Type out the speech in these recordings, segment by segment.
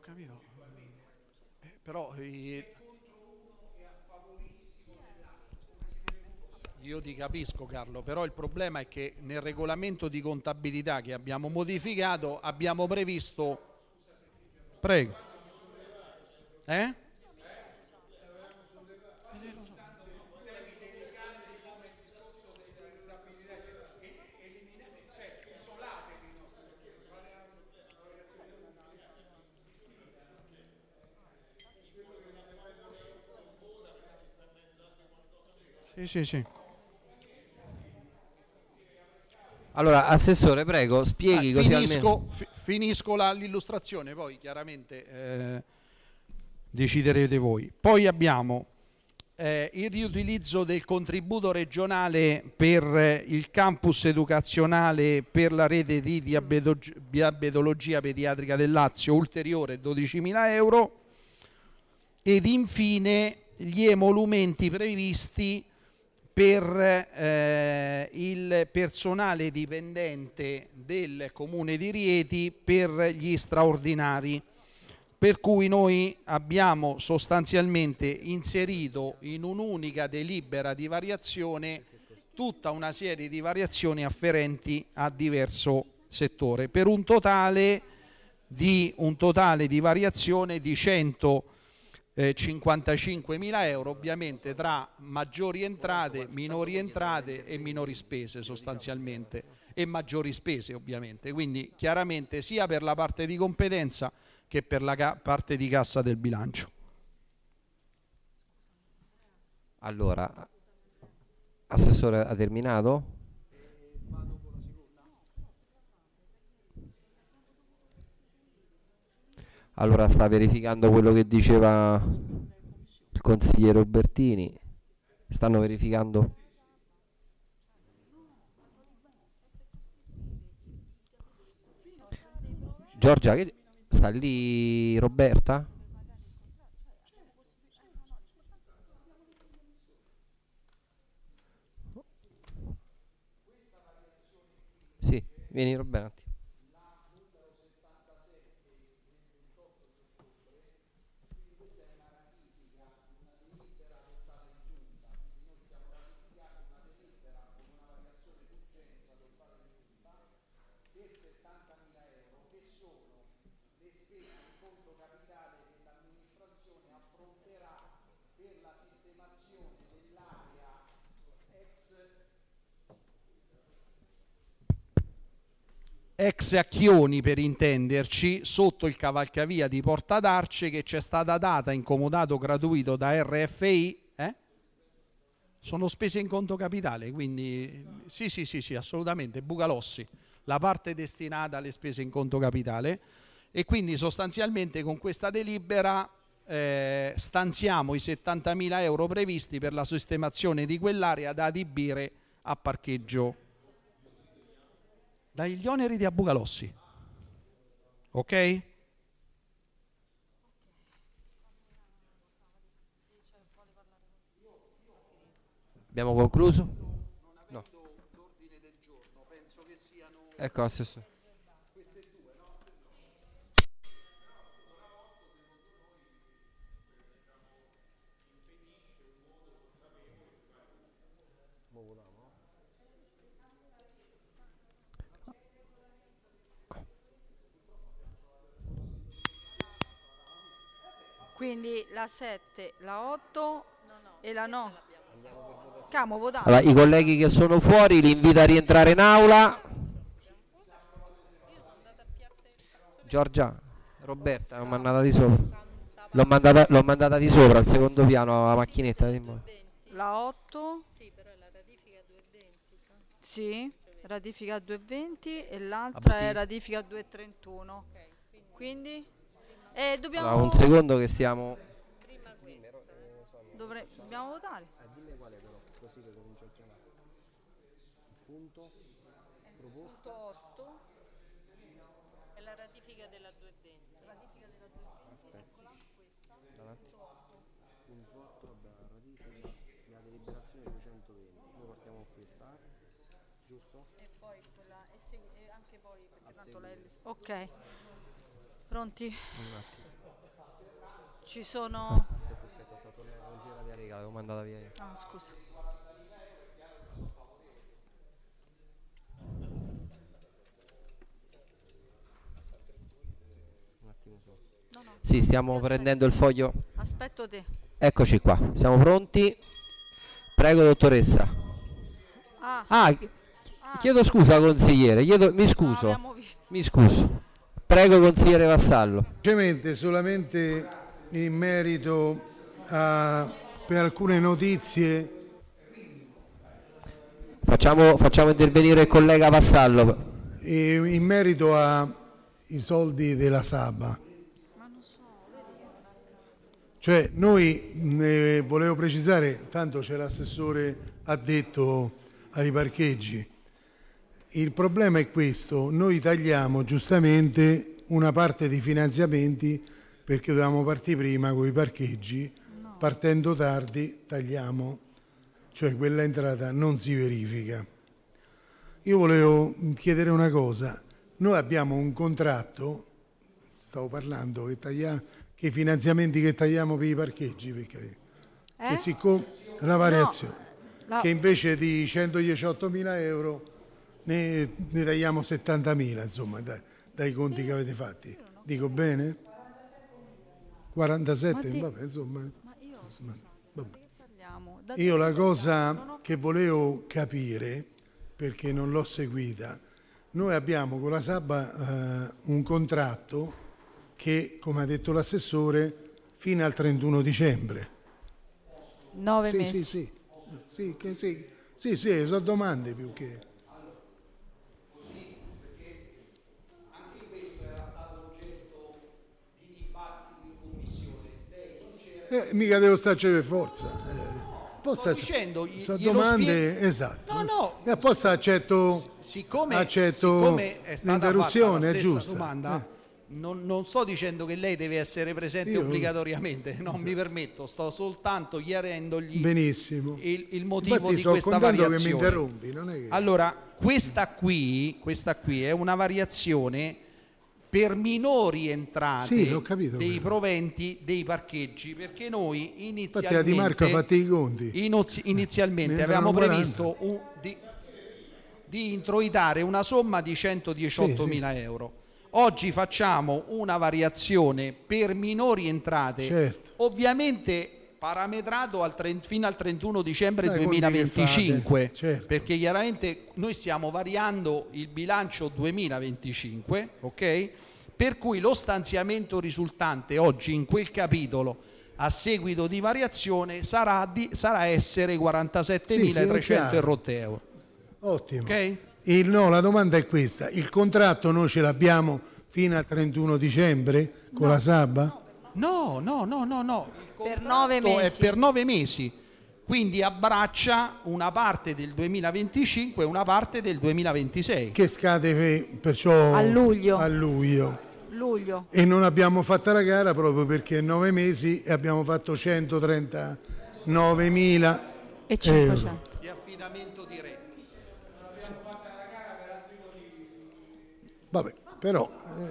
capito. Però io ti capisco Carlo, però il problema è che nel regolamento di contabilità che abbiamo modificato abbiamo previsto... Prego. Eh? Sì, sì, sì. Allora, Assessore, prego, spieghi così almeno. Finisco l'illustrazione, poi chiaramente deciderete voi. Poi abbiamo il riutilizzo del contributo regionale per il campus educazionale per la rete di diabetologia pediatrica del Lazio, ulteriore 12.000 euro. Ed infine gli emolumenti previsti per il personale dipendente del comune di Rieti per gli straordinari, per cui noi abbiamo sostanzialmente inserito in un'unica delibera di variazione tutta una serie di variazioni afferenti a diverso settore, per un totale di variazione di 155.000 euro, ovviamente tra maggiori entrate, e minori spese sostanzialmente, e maggiori spese ovviamente, quindi chiaramente sia per la parte di competenza che per la parte di cassa del bilancio. Allora, Assessore, ha terminato? Allora sta verificando quello che diceva il consigliere Ubertini. Stanno verificando. Giorgia, che sta lì Roberta? Sì, vieni Roberta un attimo. Ex Acchioni per intenderci, sotto il cavalcavia di Porta d'Arce, che ci è stata data in comodato gratuito da RFI. Sono spese in conto capitale, quindi sì, sì, sì, sì, assolutamente, Bucalossi, la parte destinata alle spese in conto capitale, e quindi sostanzialmente con questa delibera stanziamo i 70.000 euro previsti per la sistemazione di quell'area da adibire a parcheggio dagli oneri di Abucalossi. Ok? Abbiamo concluso? No. Ecco, Assessore. Quindi la 7, la 8 e la 9. Camo votato. Allora, i colleghi che sono fuori li invito a rientrare in aula. Giorgia, Roberta, l'ho mandata di sopra. L'ho mandata di sopra al secondo piano la macchinetta. La 8. Sì, ratifica 220 e l'altra è ratifica 231. Quindi Allora, un dobbiamo secondo che stiamo. dobbiamo votare. Dimmi quale però, così che comincio a chiamare. Punto Punto 8. È la ratifica della 220. Ratifica della 220. Aspetta. Eccola, questa. Davanti. Punto 8. Punto 8, vabbè, la ratifica, la deliberazione 220. Noi partiamo con questa, giusto? E poi quella e anche poi perché tanto lei ok. Pronti? Un attimo. Ci sono... Aspetta, sta tornando la consigliera di Arica, l'avevo mandata via io. Ah, scusa. Un attimo solo. No, Sì, stiamo io aspetto. prendendo il foglio. Aspetto te. Eccoci qua, siamo pronti. Prego, dottoressa. Ah, Chiedo scusa, consigliere. Mi scuso. abbiamo visto. Mi scuso. Prego, consigliere Vassallo. Solamente in merito per alcune notizie. Facciamo intervenire il collega Vassallo. In merito ai soldi della Saba. Cioè noi volevo precisare, tanto c'è l'assessore addetto ai parcheggi. Il problema è questo, noi tagliamo giustamente una parte di finanziamenti perché dovevamo partire prima con i parcheggi, partendo tardi tagliamo, cioè quella entrata non si verifica. Io volevo chiedere una cosa, noi abbiamo un contratto, stavo parlando, che i finanziamenti che tagliamo per i parcheggi, perché che siccome la variazione, che invece di 118.000 euro ne tagliamo 70.000, insomma, dai conti che avete fatti. Dico bene? 47, vabbè, insomma. Vabbè. Io la cosa che volevo capire, perché non l'ho seguita, noi abbiamo con la Saba un contratto che, come ha detto l'assessore, fino al 31 dicembre. 9 mesi. Sì, sono domande più che... mica devo starci per forza. Sto dicendo, sono glielo domande, spiego. esatto. No. E apposta accetto Siccome è stata l'interruzione, fatta la è stessa giusta. domanda, non sto dicendo che lei deve essere presente Io- obbligatoriamente, non mi permetto, sto soltanto chiarendogli Benissimo. il motivo Infatti di sto questa contento che mi variazione. interrompi, non è che... Allora, questa qui è una variazione per minori entrate Sì, l'ho capito dei quello. proventi dei parcheggi, perché noi Infatti la Di Marco ha fatto i conti. inizialmente Ne avevamo erano 40. previsto di introitare una somma di 118.000 euro. Oggi facciamo una variazione per minori entrate, Certo. ovviamente parametrato fino al 31 dicembre Dai, conti che 2025, fate, certo. perché chiaramente noi stiamo variando il bilancio 2025, ok? Per cui lo stanziamento risultante oggi in quel capitolo a seguito di variazione sarà essere 47.300 chiaro. e rotte euro. Ottimo. Ok? No, la domanda è questa. Il contratto noi ce l'abbiamo fino al 31 dicembre con la Saba? No. Il Per contratto 9 mesi. È per 9 mesi. Quindi abbraccia una parte del 2025 e una parte del 2026. Che scade perciò A luglio. a luglio. Luglio. E non abbiamo fatto la gara proprio perché 9 mesi e abbiamo fatto 139.000 E 500. Di affidamento diretto. Vabbè, però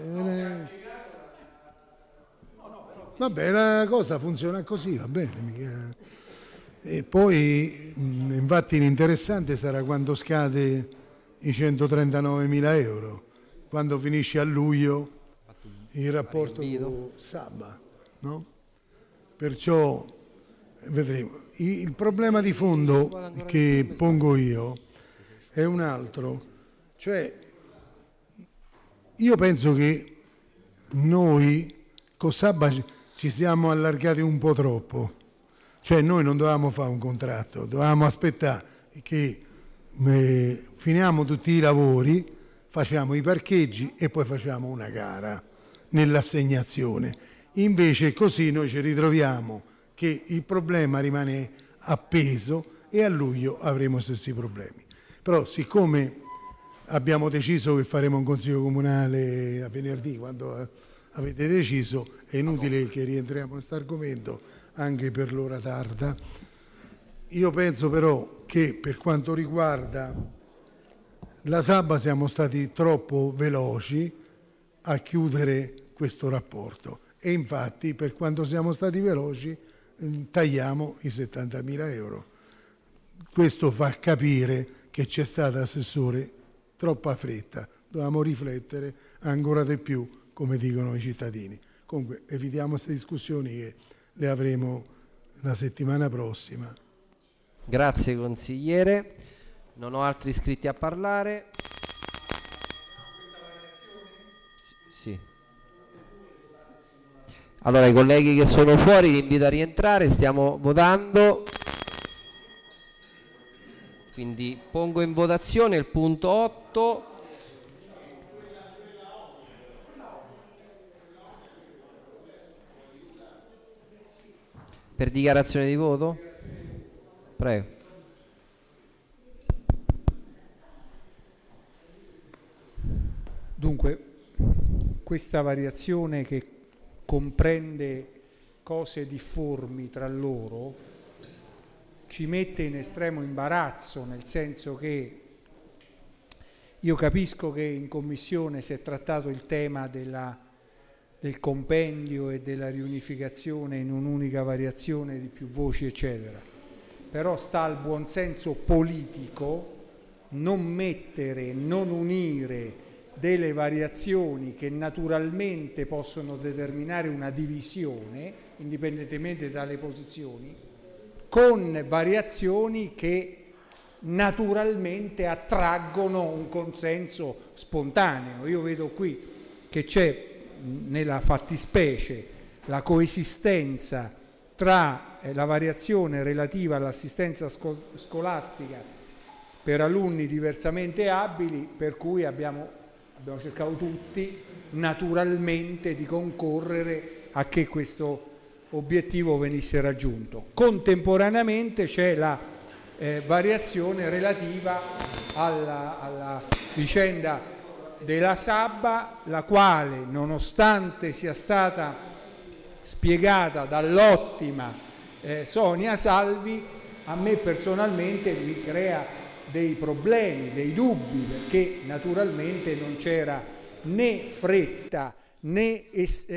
vabbè, la cosa funziona così, va bene. E poi infatti l'interessante sarà quando scade i 139.000 euro, quando finisce a luglio il rapporto con Saba, no? Perciò vedremo. Il problema di fondo che pongo io è un altro, cioè io penso che noi con Saba ci siamo allargati un po' troppo, cioè noi non dovevamo fare un contratto, dovevamo aspettare che finiamo tutti i lavori, facciamo i parcheggi e poi facciamo una gara nell'assegnazione. Invece così noi ci ritroviamo che il problema rimane appeso e a luglio avremo stessi problemi. Però siccome abbiamo deciso che faremo un consiglio comunale a venerdì, quando avete deciso, è inutile che rientriamo in questo argomento anche per l'ora tarda. Io penso però che per quanto riguarda la Saba siamo stati troppo veloci a chiudere questo rapporto e infatti per quanto siamo stati veloci tagliamo i 70.000 euro. Questo fa capire che c'è stata, Assessore, troppa fretta, dovevamo riflettere ancora di più, come dicono i cittadini. Comunque evitiamo queste discussioni che le avremo la settimana prossima. Grazie consigliere, non ho altri iscritti a parlare. Sì. Allora i colleghi che sono fuori li invito a rientrare, stiamo votando. Quindi pongo in votazione il punto 8. Per dichiarazione di voto? Prego. Dunque, questa variazione che comprende cose difformi tra loro ci mette in estremo imbarazzo, nel senso che io capisco che in commissione si è trattato il tema del compendio e della riunificazione in un'unica variazione di più voci, eccetera. Però sta al buonsenso politico non mettere, non unire delle variazioni che naturalmente possono determinare una divisione, indipendentemente dalle posizioni, con variazioni che naturalmente attraggono un consenso spontaneo. Io vedo qui che c'è nella fattispecie la coesistenza tra la variazione relativa all'assistenza scolastica per alunni diversamente abili, per cui abbiamo cercato tutti naturalmente di concorrere a che questo obiettivo venisse raggiunto. Contemporaneamente c'è la variazione relativa alla vicenda della Sabba, la quale, nonostante sia stata spiegata dall'ottima Sonia Salvi, a me personalmente mi crea dei problemi, dei dubbi, perché naturalmente non c'era né fretta né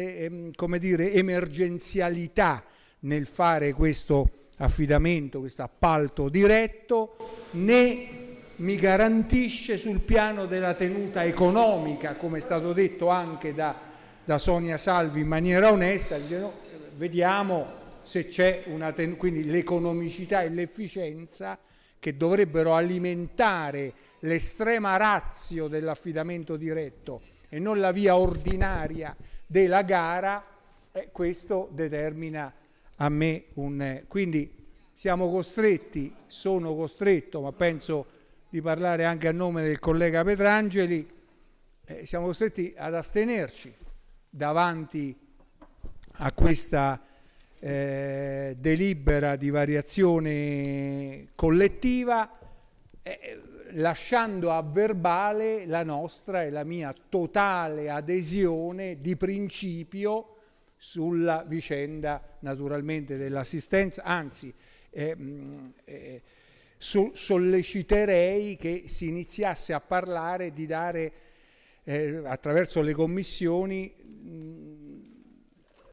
emergenzialità nel fare questo affidamento, questo appalto diretto, né mi garantisce sul piano della tenuta economica, come è stato detto anche da Sonia Salvi in maniera onesta, dicendo, vediamo se c'è quindi l'economicità e l'efficienza che dovrebbero alimentare l'estrema ratio dell'affidamento diretto e non la via ordinaria della gara, questo determina a me quindi sono costretto, ma penso di parlare anche a nome del collega Petrangeli, siamo costretti ad astenerci davanti a questa delibera di variazione collettiva, lasciando a verbale la nostra e la mia totale adesione di principio sulla vicenda naturalmente dell'assistenza, anzi solleciterei che si iniziasse a parlare di dare attraverso le commissioni